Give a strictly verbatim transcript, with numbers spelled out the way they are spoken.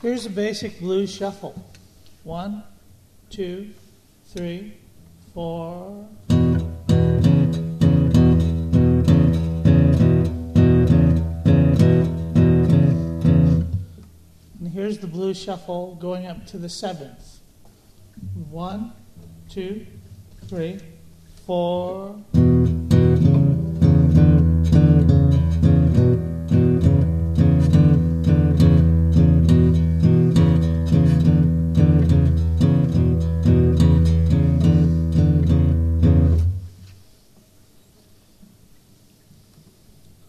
Here's a basic blues shuffle. One, two, three, four. And here's the blues shuffle going up to the seventh. One, two, three, four.